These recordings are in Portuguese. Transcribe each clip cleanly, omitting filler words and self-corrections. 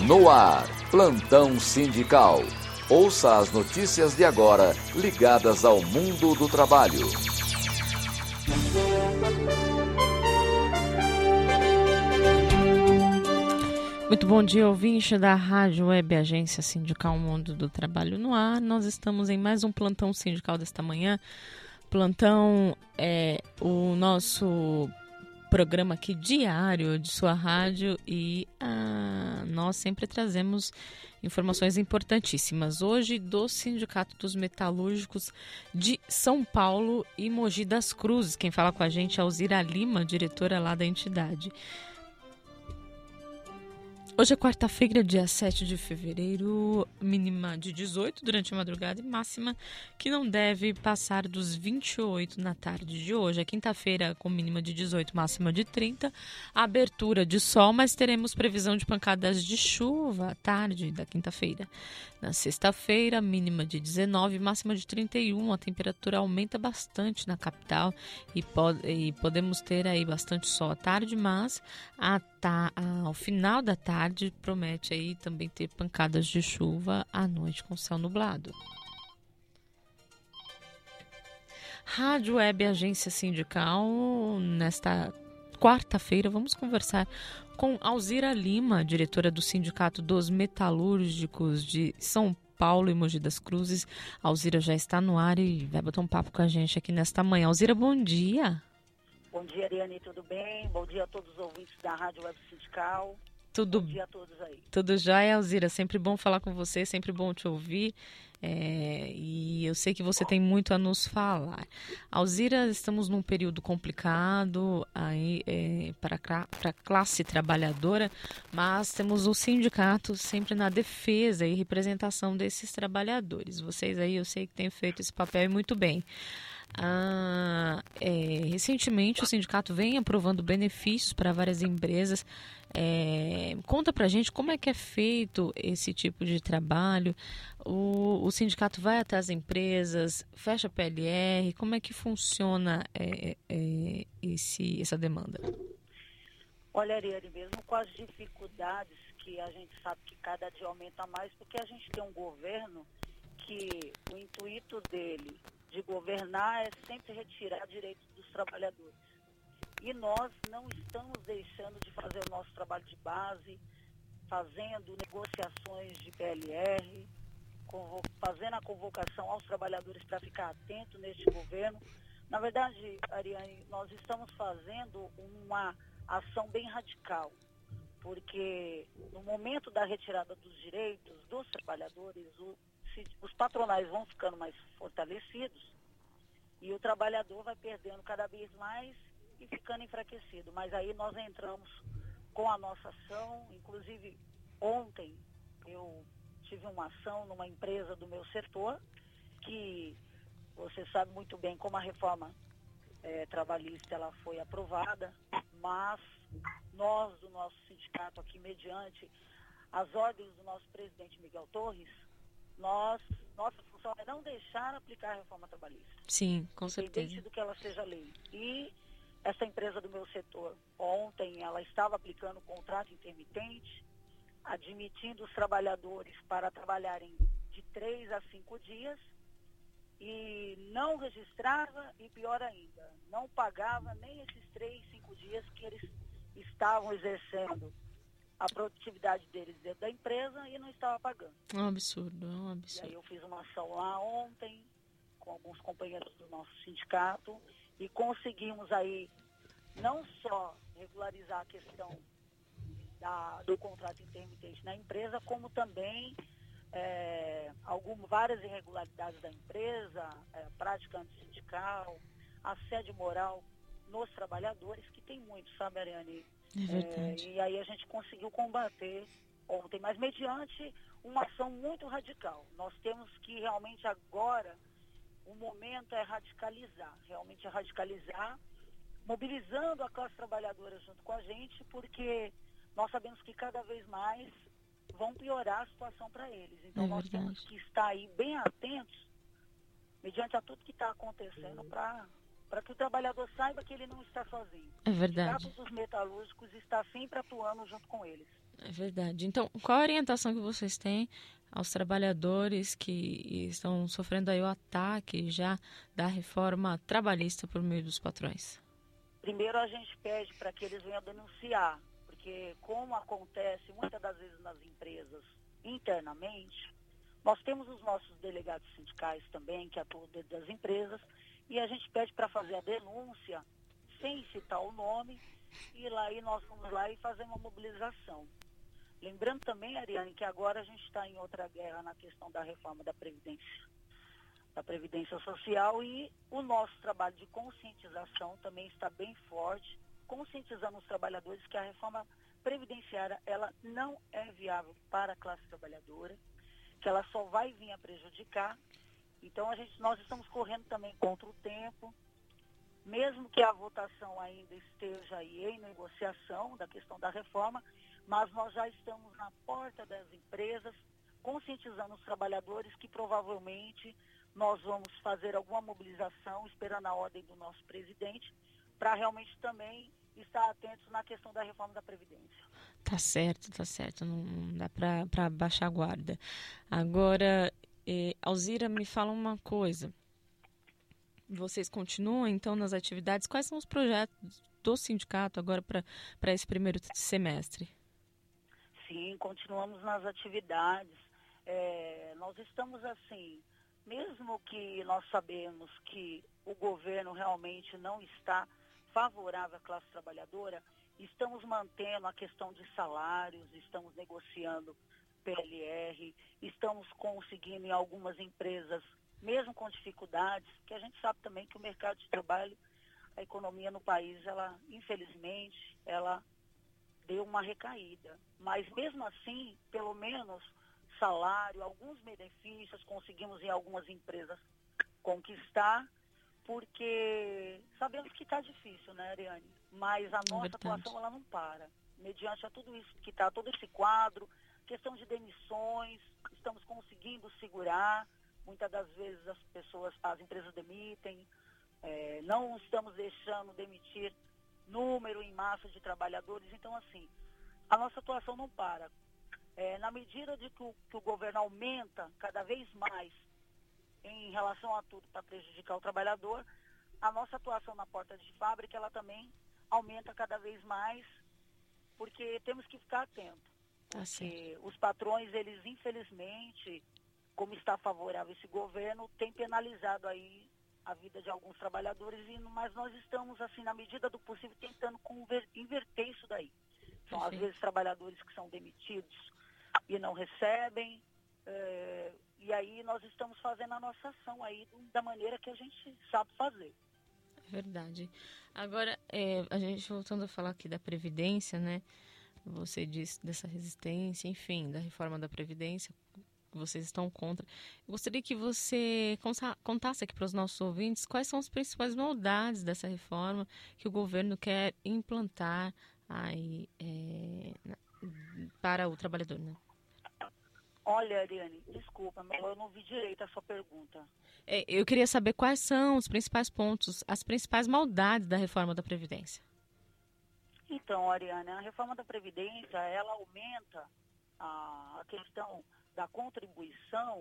No ar, Plantão Sindical. Ouça as notícias de agora ligadas ao mundo do trabalho. Muito bom dia, ouvinte da Rádio Web Agência Sindical Mundo do Trabalho no ar. Nós estamos em mais um Plantão Sindical desta manhã. Plantão é o nosso programa aqui diário de sua rádio e nós sempre trazemos informações importantíssimas. Hoje do Sindicato dos Metalúrgicos de São Paulo e Mogi das Cruzes. Quem fala com a gente é a Alzira Lima, diretora lá da entidade. Hoje é quarta-feira, dia 7 de fevereiro, mínima de 18 durante a madrugada e máxima que não deve passar dos 28 na tarde de hoje. É quinta-feira com mínima de 18, máxima de 30, abertura de sol, mas teremos previsão de pancadas de chuva à tarde da quinta-feira. Na sexta-feira, mínima de 19, máxima de 31, a temperatura aumenta bastante na capital e podemos ter aí bastante sol à tarde, mas ao final da tarde promete aí também ter pancadas de chuva à noite com céu nublado. Rádio Web Agência Sindical, nesta quarta-feira vamos conversar com Alzira Lima, diretora do Sindicato dos Metalúrgicos de São Paulo e Mogi das Cruzes. A Alzira já está no ar e vai bater um papo com a gente aqui nesta manhã. Alzira, bom dia. Bom dia, Ariane, tudo bem? Bom dia a todos os ouvintes da Rádio Web Sindical. Bom dia a todos aí. Tudo jóia, Alzira. Sempre bom falar com você, sempre bom te ouvir. E eu sei que você tem muito a nos falar. Alzira, estamos num período complicado aí, para a classe trabalhadora, mas temos o sindicato sempre na defesa e representação desses trabalhadores. Vocês aí, eu sei que têm feito esse papel muito bem. Recentemente o sindicato vem aprovando benefícios para várias empresas. Conta pra gente como é que é feito esse tipo de trabalho. O sindicato vai até as empresas, fecha PLR, como é que funciona essa demanda? Olha, Ariane, mesmo com as dificuldades que a gente sabe que cada dia aumenta mais, porque a gente tem um governo que o intuito dele de governar é sempre retirar direitos dos trabalhadores. E nós não estamos deixando de fazer o nosso trabalho de base, fazendo negociações de PLR, fazendo a convocação aos trabalhadores para ficar atento neste governo. Na verdade, Ariane, nós estamos fazendo uma ação bem radical, porque no momento da retirada dos direitos dos trabalhadores, os patronais vão ficando mais fortalecidos e o trabalhador vai perdendo cada vez mais e ficando enfraquecido. Mas aí nós entramos com a nossa ação. Inclusive, ontem eu tive uma ação numa empresa do meu setor, que você sabe muito bem como a reforma trabalhista ela foi aprovada, mas nós, do nosso sindicato aqui, mediante as ordens do nosso presidente Miguel Torres, nossa função é não deixar aplicar a reforma trabalhista. Sim, com certeza. Independente do que ela seja lei. E essa empresa do meu setor, ontem, ela estava aplicando o contrato intermitente, admitindo os trabalhadores para trabalharem de 3 a 5 dias e não registrava e, pior ainda, não pagava nem esses 3, 5 dias que eles estavam exercendo a produtividade deles dentro da empresa e não estava pagando. É um absurdo. E aí eu fiz uma ação lá ontem com alguns companheiros do nosso sindicato e conseguimos aí não só regularizar a questão do contrato intermitente na empresa, como também várias irregularidades da empresa, prática antissindical, assédio moral nos trabalhadores, que tem muito, sabe, Ariane? É verdade. E aí a gente conseguiu combater ontem, mas mediante uma ação muito radical. Nós temos que realmente agora, o momento é realmente radicalizar, mobilizando a classe trabalhadora junto com a gente, porque nós sabemos que cada vez mais vão piorar a situação para eles. Então nós temos que estar aí bem atentos, mediante a tudo que está acontecendo, para para que o trabalhador saiba que ele não está sozinho. É O verdade. Sindicato dos Metalúrgicos está sempre atuando junto com eles. É verdade. Então, qual a orientação que vocês têm aos trabalhadores que estão sofrendo aí o ataque já da reforma trabalhista por meio dos patrões? Primeiro a gente pede para que eles venham denunciar, porque como acontece muitas das vezes nas empresas internamente, nós temos os nossos delegados sindicais também, que atuam dentro das empresas, e a gente pede para fazer a denúncia sem citar o nome, e nós vamos lá e fazemos uma mobilização. Lembrando também, Ariane, que agora a gente está em outra guerra na questão da reforma da Previdência Social, e o nosso trabalho de conscientização também está bem forte, conscientizando os trabalhadores que a reforma previdenciária ela não é viável para a classe trabalhadora, que ela só vai vir a prejudicar. Então nós estamos correndo também contra o tempo, mesmo que a votação ainda esteja aí em negociação da questão da reforma, mas nós já estamos na porta das empresas, conscientizando os trabalhadores que provavelmente nós vamos fazer alguma mobilização, esperando a ordem do nosso presidente, para realmente também estar atentos na questão da reforma da Previdência. Tá certo. Não dá para baixar a guarda. Agora, Alzira, me fala uma coisa. Vocês continuam, então, nas atividades? Quais são os projetos do sindicato agora para esse primeiro semestre? Sim, continuamos nas atividades. Nós estamos assim, mesmo que nós sabemos que o governo realmente não está favorável à classe trabalhadora, estamos mantendo a questão de salários, estamos negociando PLR, estamos conseguindo em algumas empresas, mesmo com dificuldades, que a gente sabe também que o mercado de trabalho, a economia no país, ela, infelizmente, ela deu uma recaída. Mas mesmo assim, pelo menos salário, alguns benefícios conseguimos em algumas empresas conquistar, porque sabemos que está difícil, né, Ariane? Mas a nossa atuação ela não para. Mediante a tudo isso que está, todo esse quadro, questão de demissões, estamos conseguindo segurar. Muitas das vezes as empresas demitem, não estamos deixando demitir número em massa de trabalhadores. Então, assim, a nossa atuação não para. Na medida de que o governo aumenta cada vez mais em relação a tudo para prejudicar o trabalhador, a nossa atuação na porta de fábrica, ela também aumenta cada vez mais, porque temos que ficar atentos. Porque os patrões, eles infelizmente, como está favorável esse governo, tem penalizado aí a vida de alguns trabalhadores, mas nós estamos, assim, na medida do possível, tentando inverter isso daí. São, às vezes, trabalhadores que são demitidos e não recebem, e aí nós estamos fazendo a nossa ação aí da maneira que a gente sabe fazer. É verdade. Agora, a gente voltando a falar aqui da Previdência, né? Você disse dessa resistência, enfim, da reforma da Previdência, que vocês estão contra. Eu gostaria que você contasse aqui para os nossos ouvintes quais são as principais novidades dessa reforma que o governo quer implantar aí, para o trabalhador, né? Olha, Ariane, desculpa, mas eu não ouvi direito a sua pergunta. Eu queria saber quais são os principais pontos, as principais maldades da reforma da Previdência. Então, Ariane, a reforma da Previdência, ela aumenta a questão da contribuição,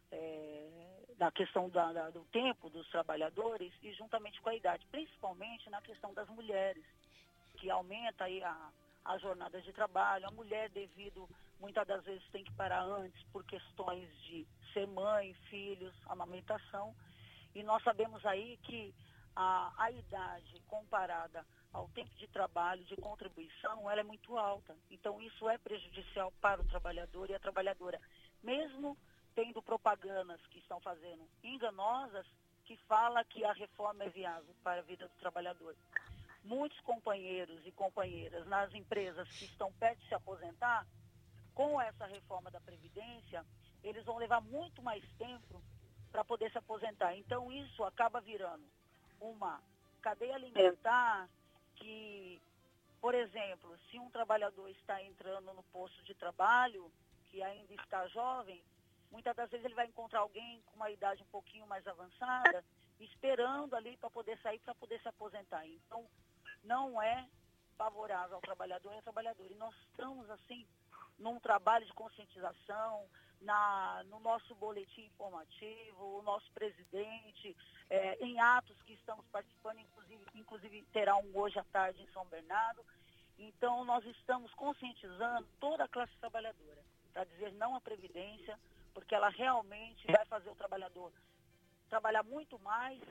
da questão do tempo dos trabalhadores e juntamente com a idade, principalmente na questão das mulheres, que aumenta aí a jornada de trabalho. A mulher, devido, muitas das vezes, tem que parar antes por questões de ser mãe, filhos, amamentação. E nós sabemos aí que a idade comparada ao tempo de trabalho, de contribuição, ela é muito alta. Então, isso é prejudicial para o trabalhador e a trabalhadora. Mesmo tendo propagandas que estão fazendo enganosas, que fala que a reforma é viável para a vida do trabalhador. Muitos companheiros e companheiras nas empresas que estão perto de se aposentar, com essa reforma da Previdência, eles vão levar muito mais tempo para poder se aposentar. Então, isso acaba virando uma cadeia alimentar que, por exemplo, se um trabalhador está entrando no posto de trabalho, que ainda está jovem, muitas das vezes ele vai encontrar alguém com uma idade um pouquinho mais avançada, esperando ali para poder sair, para poder se aposentar. Então, não é favorável ao trabalhador e à trabalhadora. E nós estamos, assim, num trabalho de conscientização, no nosso boletim informativo, o nosso presidente, em atos que estamos participando, inclusive terá um hoje à tarde em São Bernardo. Então, nós estamos conscientizando toda a classe trabalhadora para dizer não à Previdência, porque ela realmente vai fazer o trabalhador trabalhar muito mais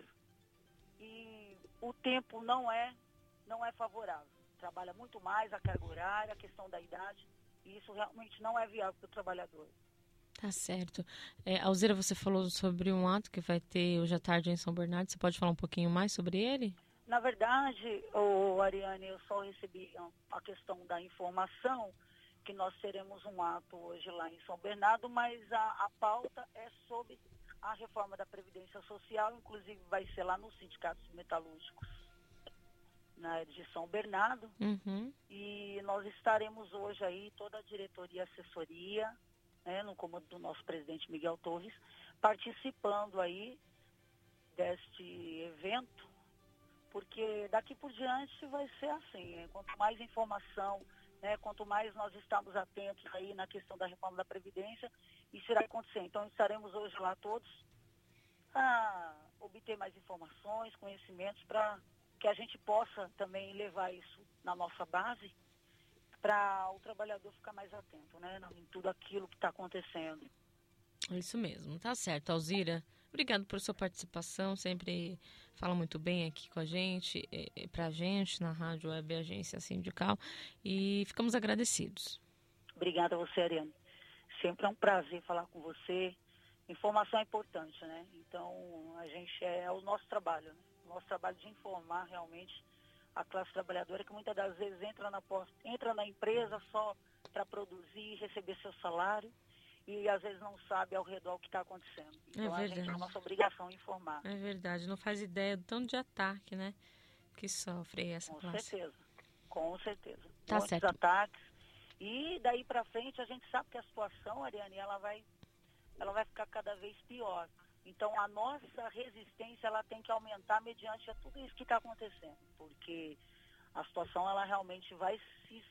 e o tempo não é favorável. Trabalha muito mais, a carga horária, a questão da idade, e isso realmente não é viável para o trabalhariado. Tá certo. Alzira, você falou sobre um ato que vai ter hoje à tarde em São Bernardo. Você pode falar um pouquinho mais sobre ele? Na verdade, Ariane, eu só recebi a questão da informação que nós teremos um ato hoje lá em São Bernardo, mas a pauta é sobre a reforma da Previdência Social, inclusive vai ser lá nos sindicatos metalúrgicos, né, de São Bernardo. Uhum. E nós estaremos hoje aí, toda a diretoria e assessoria, né, no comando do nosso presidente Miguel Torres, participando aí deste evento, porque daqui por diante vai ser assim, quanto mais informação, né, quanto mais nós estamos atentos aí na questão da reforma da Previdência, isso irá acontecer. Então estaremos hoje lá todos a obter mais informações, conhecimentos, para que a gente possa também levar isso na nossa base, para o trabalhador ficar mais atento, né, em tudo aquilo que está acontecendo. Isso mesmo, tá certo. Alzira, obrigado por sua participação, sempre fala muito bem aqui com a gente, pra gente, na Rádio Web Agência Sindical, e ficamos agradecidos. Obrigada a você, Ariane. Sempre é um prazer falar com você. Informação é importante, né? Então, a gente é o nosso trabalho, né? O nosso trabalho de informar realmente a classe trabalhadora, que muitas das vezes entra na empresa só para produzir e receber seu salário, e às vezes não sabe ao redor o que está acontecendo. Então, a gente é a nossa obrigação informar. É verdade, não faz ideia do tanto de ataque, né, que sofre essa classe. Com certeza. Tá Muitos certo. ataques. E daí para frente a gente sabe que a situação, Ariane, ela vai ficar cada vez pior. Então a nossa resistência ela tem que aumentar mediante tudo isso que está acontecendo, porque a situação ela realmente vai se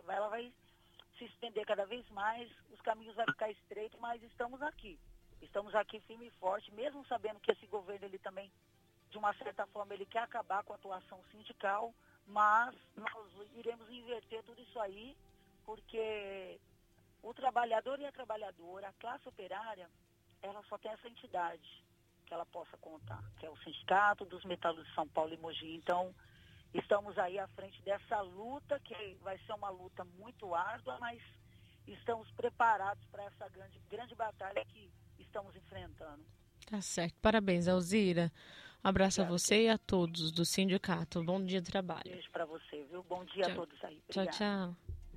estender cada vez mais, os caminhos vão ficar estreitos, mas estamos aqui firme e forte, mesmo sabendo que esse governo ele também, de uma certa forma, ele quer acabar com a atuação sindical, mas nós iremos inverter tudo isso aí, porque o trabalhador e a trabalhadora, a classe operária, ela só tem essa entidade que ela possa contar, que é o Sindicato dos Metalúrgicos de São Paulo e Mogi. Então, estamos aí à frente dessa luta, que vai ser uma luta muito árdua, mas estamos preparados para essa grande batalha que estamos enfrentando. Tá certo. Parabéns, Alzira. Um abraço a você e a todos do sindicato. Bom dia de trabalho. Beijo para você, viu? Bom dia a todos aí. Obrigada. Tchau.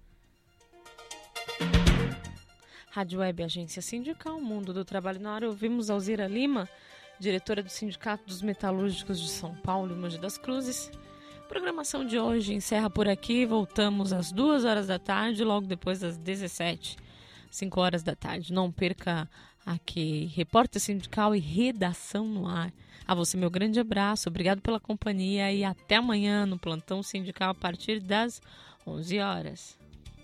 Rádio Web Agência Sindical, Mundo do Trabalho na Área. Ouvimos Alzira Lima, diretora do Sindicato dos Metalúrgicos de São Paulo e Mogi das Cruzes. A programação de hoje encerra por aqui. Voltamos às 2h da tarde, logo depois das 17h, 5h da tarde. Não perca aqui Repórter Sindical e Redação no Ar. A você, meu grande abraço, obrigado pela companhia e até amanhã no Plantão Sindical a partir das 11h.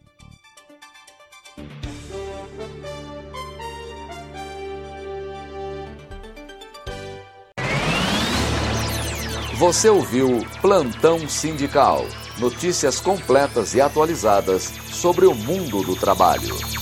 Você ouviu Plantão Sindical. Notícias completas e atualizadas sobre o mundo do trabalho.